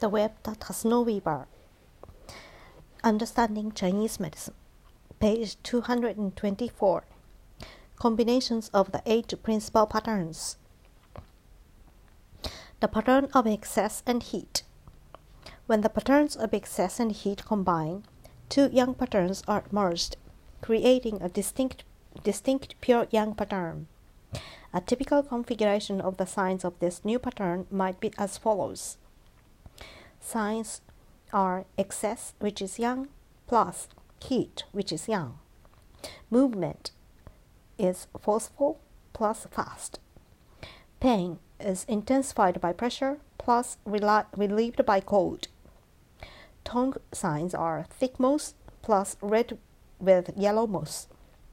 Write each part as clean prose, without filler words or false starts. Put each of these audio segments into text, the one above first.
The web that has no weaver. Understanding Chinese medicine. Page 224. Combinations of the 8 principal patterns. The pattern of excess and heat. When the patterns of excess and heat combine, 2 yang patterns are merged, creating a distinct pure yang pattern. A typical configuration of the signs of this new pattern might be as follows. Signs are excess, which is yang, plus heat, which is yang. Movement is forceful plus fast. Pain is intensified by pressure plus relieved by cold. Tongue signs are thick moist plus red with yellow moist.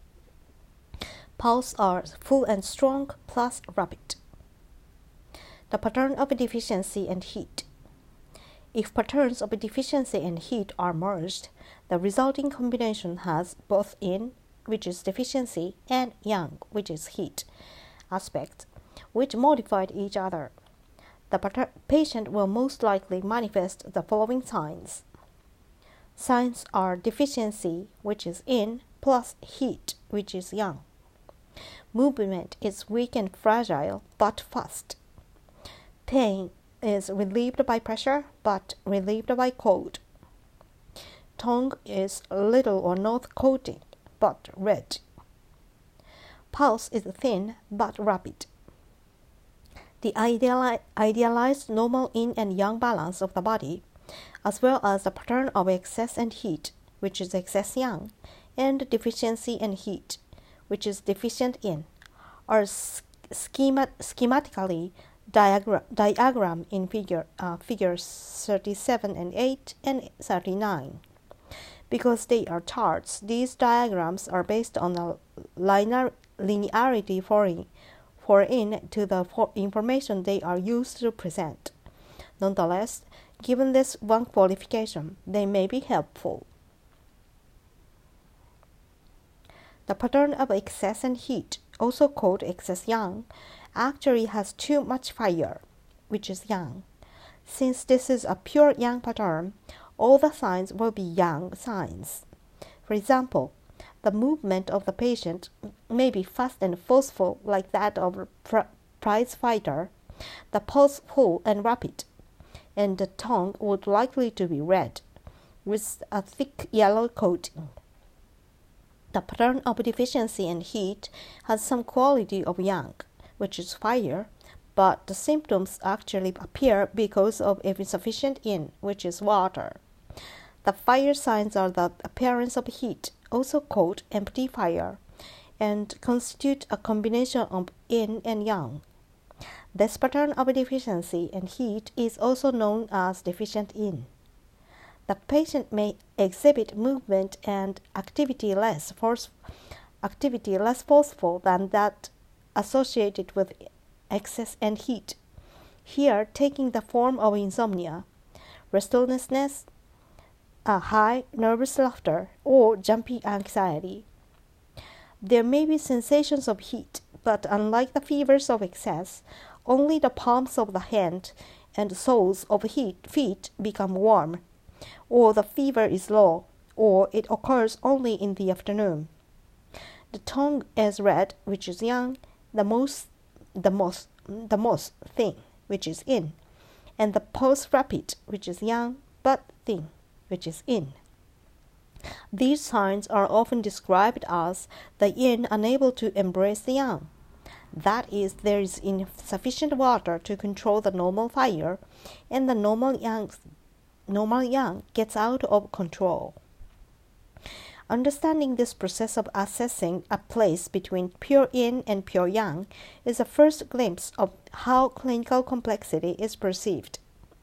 Pulse are full and strong plus rapid. The pattern of deficiency and heat. If patterns of deficiency and heat are merged, the resulting combination has both yin, which is deficiency, and yang, which is heat, aspects, which modified each other. The patient will most likely manifest the following signs. Signs are deficiency, which is yin, plus heat, which is yang. Movement is weak and fragile, but fast. Pain is relieved by pressure, but relieved by cold. Tongue is little or not coating, but red. Pulse is thin, but rapid. The idealized normal yin and yang balance of the body, as well as the pattern of excess and heat, which is excess yang, and deficiency and heat, which is deficient yin, are schematically diagram in figures 37 and 8 and 39. Because they are charts, these diagrams are based on the linearity for in to the information they are used to present. Nonetheless, given this one qualification, they may be helpful. The pattern of excess and heat, also called excess yang, actually has too much fire, which is yang. Since this is a pure yang pattern, all the signs will be yang signs. For example, the movement of the patient may be fast and forceful like that of a prize fighter, the pulse full and rapid, and the tongue would likely to be red, with a thick yellow coating. The pattern of deficiency and heat has some quality of yang, which is fire, but the symptoms actually appear because of insufficient yin, which is water. The fire signs are the appearance of heat, also called empty fire, and constitute a combination of yin and yang. This pattern of deficiency and heat is also known as deficient yin. The patient may exhibit movement and activity less forceful than that associated with excess and heat, here taking the form of insomnia, restlessness, a high nervous laughter, or jumpy anxiety. There may be sensations of heat, but unlike the fevers of excess, only the palms of the hand and soles of feet become warm, or the fever is low, or it occurs only in the afternoon. The tongue is red, which is yang, the most thin, which is yin, and the pulse rapid, which is yang, but thin, which is yin. These signs are often described as the yin unable to embrace the yang. That is, there is insufficient water to control the normal fire, and the normal yang gets out of control. Understanding this process of assessing a place between pure yin and pure yang is a first glimpse of how clinical complexity is perceived.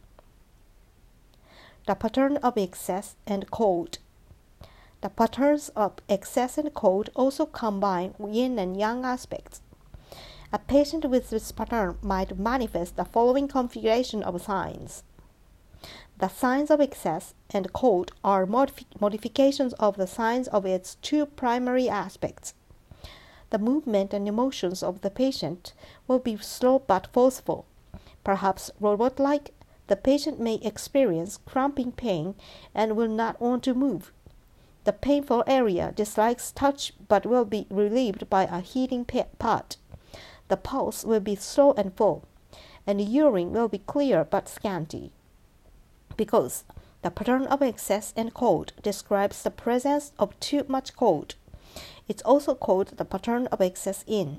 The pattern of excess and cold. The patterns of excess and cold also combine yin and yang aspects. A patient with this pattern might manifest the following configuration of signs. The signs of excess and cold are modifications of the signs of its 2 primary aspects. The movement and emotions of the patient will be slow but forceful, perhaps robot-like, The patient may experience cramping pain and will not want to move. The painful area dislikes touch but will be relieved by a heating pad. The pulse will be slow and full, and the urine will be clear but scanty. Because the pattern of excess and cold describes the presence of too much cold. It's also called the pattern of excess in.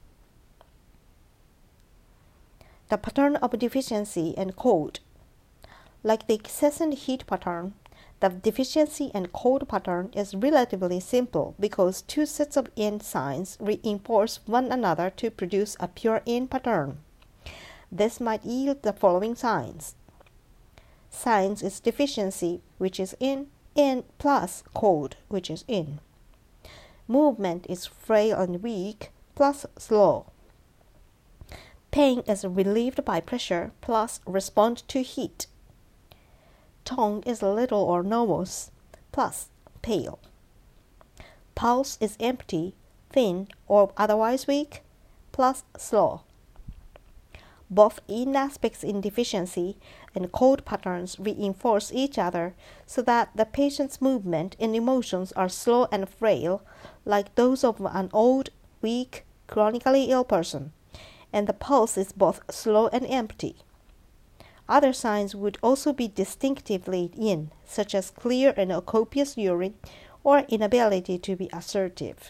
The pattern of deficiency and cold. Like the excess and heat pattern, the deficiency and cold pattern is relatively simple because two sets of yin signs reinforce one another to produce a pure yin pattern. This might yield the following signs. Signs is deficiency, which is in plus cold, which is in. Movement is frail and weak, plus slow. Pain is relieved by pressure, plus respond to heat. Tongue is little or normose, plus pale. Pulse is empty, thin, or otherwise weak, plus slow. Both yin aspects in deficiency and cold patterns reinforce each other so that the patient's movement and emotions are slow and frail, like those of an old, weak, chronically ill person, and the pulse is both slow and empty. Other signs would also be distinctively yin, such as clear and copious urine or inability to be assertive.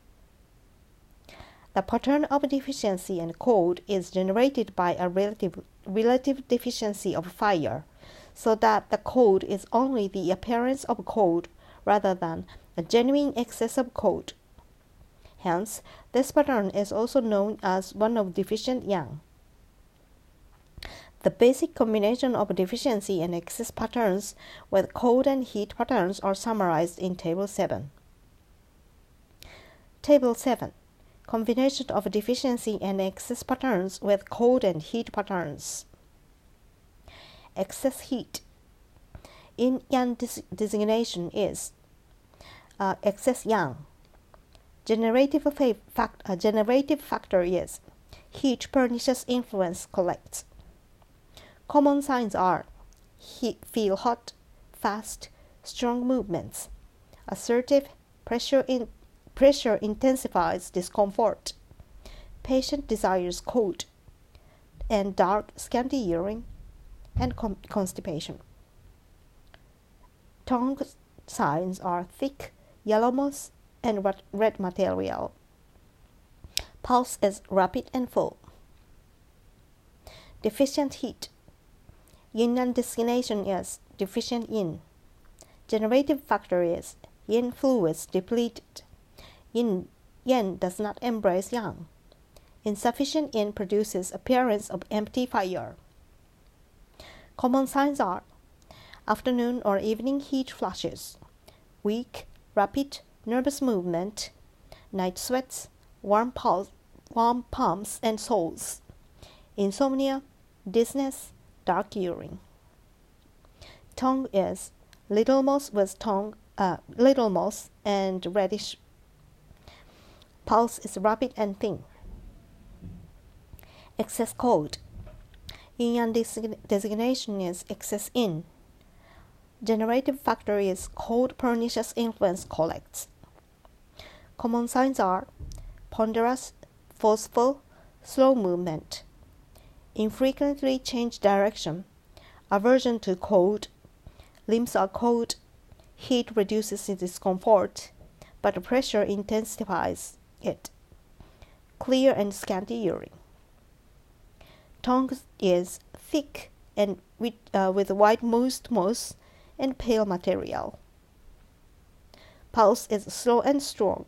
The pattern of deficiency and cold is generated by a relative deficiency of fire, so that the cold is only the appearance of cold rather than a genuine excess of cold. Hence, this pattern is also known as one of deficient yang. The basic combination of deficiency and excess patterns with cold and heat patterns are summarized in Table 7. Table 7. Combination of deficiency and excess patterns with cold and heat patterns. Excess heat. In yang designation is excess yang. Generative factor is heat pernicious influence collects. Common signs are feel hot, fast, strong movements, assertive, pressure intensifies discomfort, patient desires cold, and dark, scanty urine, and constipation. Tongue signs are thick, yellow moss, and red material. Pulse is rapid and full. Deficient heat. Yin yang designation is deficient yin. Generative factor is yin fluids depleted. Yin does not embrace yang. Insufficient yin produces appearance of empty fire. Common signs are afternoon or evening heat flashes, weak, rapid, nervous movement, night sweats, warm palms and soles, insomnia, dizziness, dark urine. Tongue is little moss and reddish. Pulse is rapid and thin. Excess cold. Yin yang designation is excess in. Generative factor is cold pernicious influence collects. Common signs are ponderous, forceful, slow movement, infrequently change direction, aversion to cold, limbs are cold, heat reduces discomfort, but pressure intensifies it, clear and scanty urine. Tongue is thick and with white moist and pale material. Pulse is slow and strong.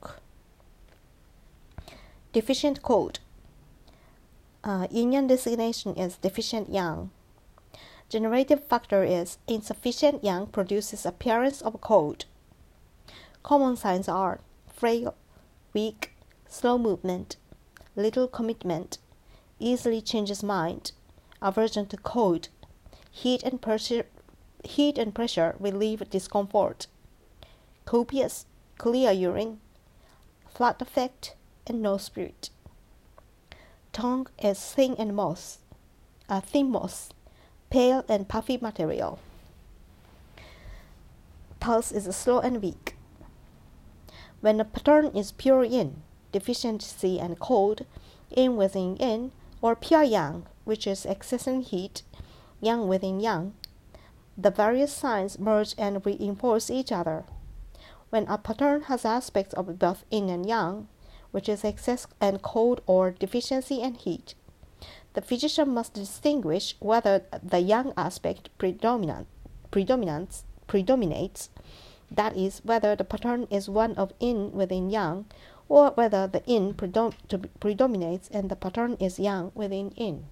Deficient cold. Yin yang designation is deficient yang. Generative factor is insufficient yang produces appearance of cold. Common signs are frail, weak, slow movement, little commitment, easily changes mind, aversion to cold, heat and pressure relieve discomfort, copious, clear urine, flat effect, and no spirit. Tongue is thin moss, pale and puffy material. Pulse is slow and weak. When a pattern is pure yin, deficiency and cold, yin within yin, or pure yang, which is excess in heat, yang within yang, the various signs merge and reinforce each other. When a pattern has aspects of both yin and yang, which is excess and cold or deficiency and heat, the physician must distinguish whether the yang aspect predominates, that is, whether the pattern is one of yin within yang, or whether the yin predominates and the pattern is yang within yin.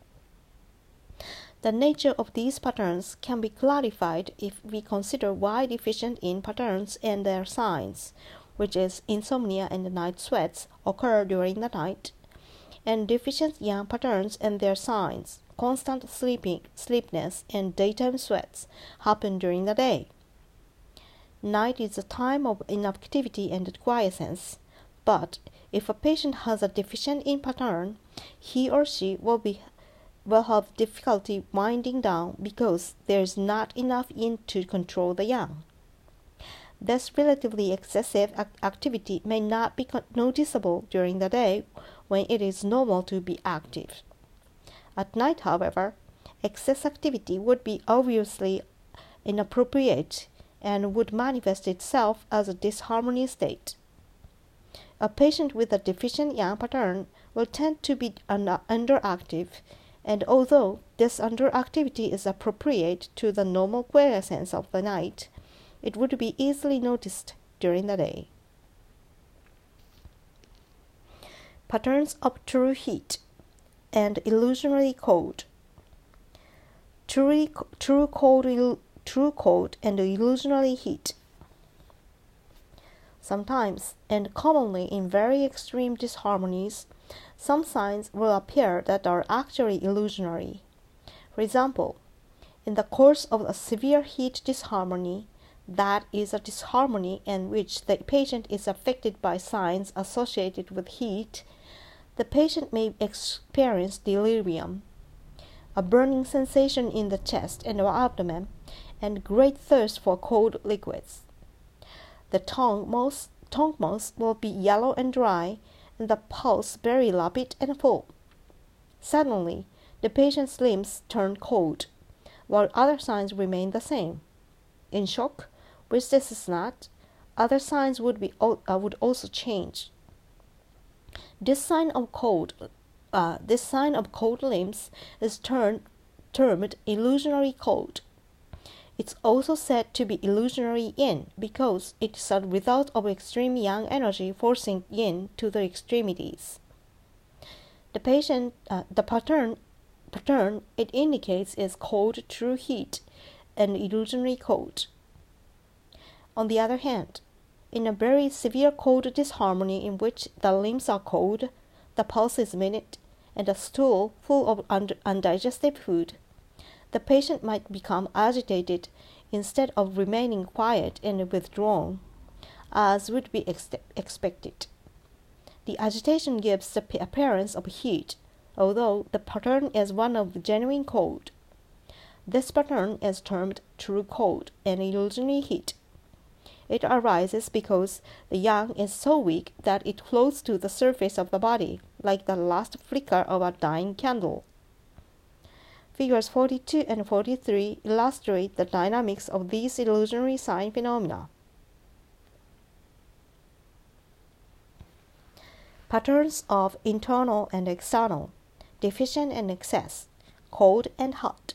The nature of these patterns can be clarified if we consider why deficient yin patterns and their signs, which is insomnia and night sweats, occur during the night, and deficient yang patterns and their signs, constant sleepiness, and daytime sweats, happen during the day. Night is a time of inactivity and quiescence, but if a patient has a deficient yin pattern, he or she will have difficulty winding down because there is not enough yin to control the yang. This relatively excessive activity may not be noticeable during the day when it is normal to be active. At night, however, excess activity would be obviously inappropriate and would manifest itself as a disharmony state. A patient with a deficient yang pattern will tend to be underactive, and although this underactivity is appropriate to the normal quiescence of the night, it would be easily noticed during the day. Patterns of true heat and illusionary cold. True cold and illusionary heat. Sometimes, and commonly in very extreme disharmonies, some signs will appear that are actually illusionary. For example, in the course of a severe heat disharmony, that is a disharmony in which the patient is affected by signs associated with heat, the patient may experience delirium, a burning sensation in the chest and abdomen, and great thirst for cold liquids. The tongue most will be yellow and dry, and the pulse very rapid and full. Suddenly, the patient's limbs turn cold, while other signs remain the same. In shock, which this is not, other signs would also change. This sign of cold limbs is termed illusionary cold. It's also said to be illusionary yin because it is a result of extreme yang energy forcing yin to the extremities. The pattern it indicates is called true heat and illusionary cold. On the other hand, in a very severe cold disharmony in which the limbs are cold, the pulse is minute, and a stool full of undigested food, the patient might become agitated instead of remaining quiet and withdrawn, as would be expected. The agitation gives the appearance of heat, although the pattern is one of genuine cold. This pattern is termed true cold and illusionary heat. It arises because the yang is so weak that it floats to the surface of the body, like the last flicker of a dying candle. Figures 42 and 43 illustrate the dynamics of these illusionary sign phenomena. Patterns of internal and external, deficient and excess, cold and hot.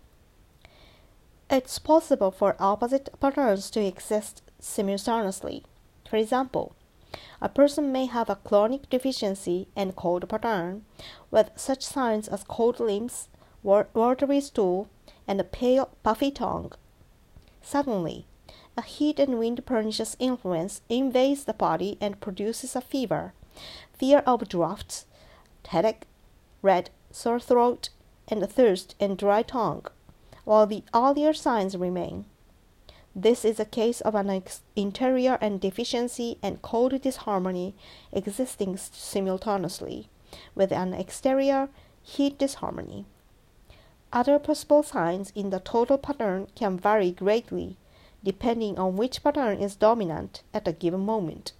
It's possible for opposite patterns to exist simultaneously. For example, a person may have a chronic deficiency and cold pattern with such signs as cold limbs, watery stool, and a pale, puffy tongue. Suddenly, a heat and wind pernicious influence invades the body and produces a fever, fear of draughts, headache, red, sore throat, and thirst and dry tongue, while the earlier signs remain. This is a case of an interior and deficiency and cold disharmony existing simultaneously, with an exterior heat disharmony. Other possible signs in the total pattern can vary greatly, depending on which pattern is dominant at a given moment.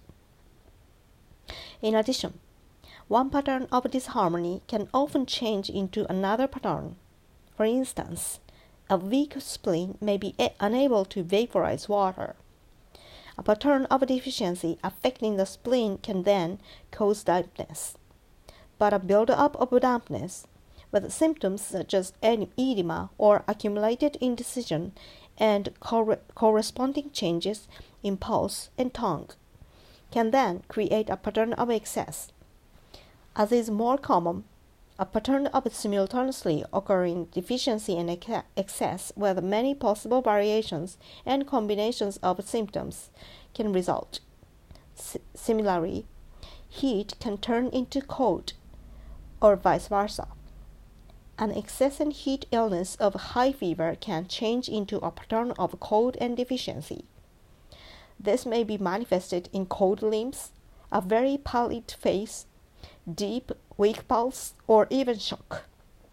In addition, one pattern of disharmony can often change into another pattern. For instance, a weak spleen may be unable to vaporize water. A pattern of deficiency affecting the spleen can then cause dampness. But a buildup of dampness, with symptoms such as edema or accumulated indecision and corresponding changes in pulse and tongue, can then create a pattern of excess. As is more common, a pattern of simultaneously occurring deficiency and excess with many possible variations and combinations of symptoms can result. Similarly, heat can turn into cold, or vice versa. An excess in heat illness of high fever can change into a pattern of cold and deficiency. This may be manifested in cold limbs, a very pallid face, deep, weak pulse, or even shock.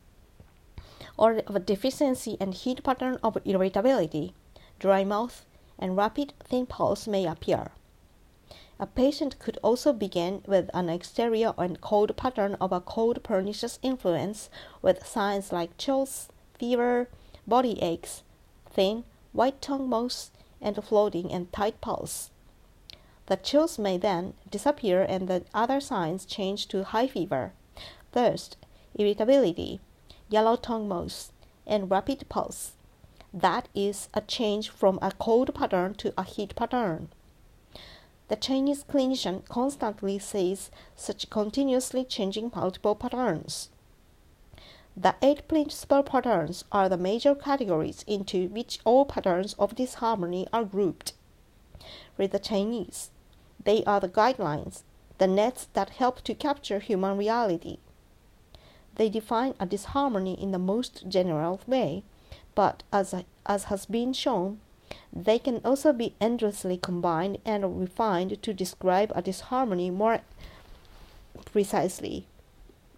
Or a deficiency and heat pattern of irritability, dry mouth, and rapid thin pulse may appear. A patient could also begin with an exterior and cold pattern of a cold pernicious influence with signs like chills, fever, body aches, thin, white tongue most, and floating and tight pulse. The chills may then disappear and the other signs change to high fever, thirst, irritability, yellow tongue most, and rapid pulse. That is a change from a cold pattern to a heat pattern. The Chinese clinician constantly sees such continuously changing multiple patterns. The 8 principal patterns are the major categories into which all patterns of disharmony are grouped. With the Chinese, they are the guidelines, the nets that help to capture human reality. They define a disharmony in the most general way, but as has been shown, they can also be endlessly combined and refined to describe a disharmony more precisely.